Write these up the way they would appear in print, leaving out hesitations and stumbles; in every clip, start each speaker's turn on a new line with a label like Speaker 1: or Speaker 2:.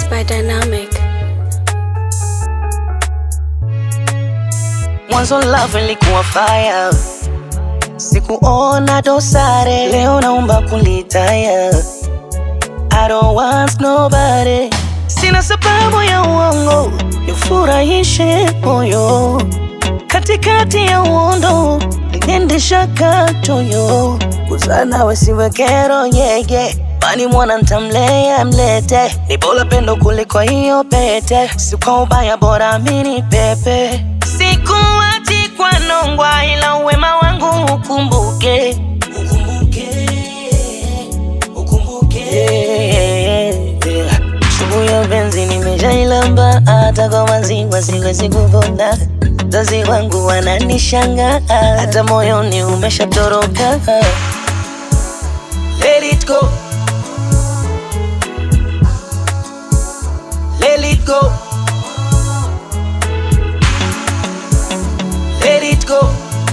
Speaker 1: Mixed by Dynamic.
Speaker 2: Mwanzo love ilikuwa fire, sikuona dosare, leo naomba kulitaya. I don't want nobody, sina sababu ya uongo, nifurahishe moyo. Katikati ya uondo, niendesha katoyo. Kuzana wesiwe kero yeye, bani mwana ntamlea mlete. Ni bora pendo kuliko hiyo pete, si kwa ubaya bora mini pepe. Sikuachi kwa nongwa ila wema wangu ukumbuke. Sumu ya benzi nimejailamba, hata kwa maziwa siwezi kuvona. Wazazi wangu wananishanga, hata moyoni umeshatoroka. Let it go, let it go, let it go,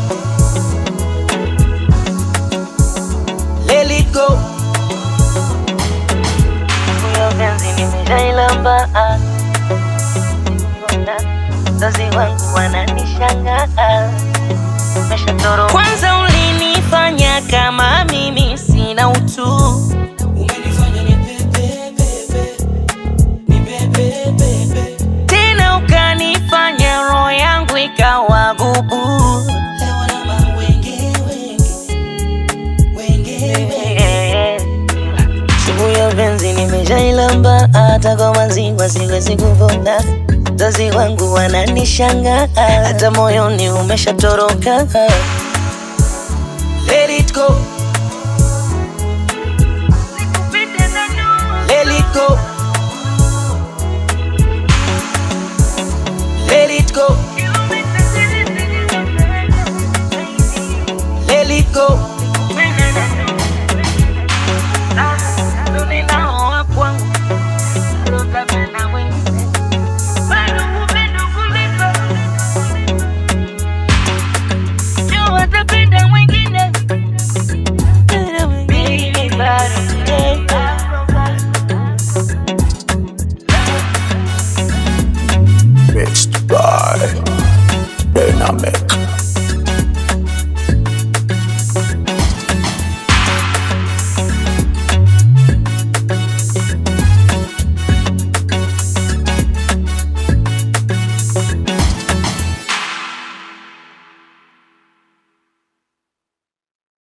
Speaker 2: let it go. Huyo penzi nimejailamba, wazazi wangu wananishanga, umeshatoroka. Kwanza ulinifanya kama mimi sina utu, umenifanya ni pepe pepe, ni pepe pepe. Tena ukanifanya roho yangu ikawa bubu. Leo na wenge wenge. Sumu ya benzi nimejailamba, hata kwa maziwa siwezi kuvona. Wazazi wangu wananishanga, hata moyoni umeshatoroka. Let it go.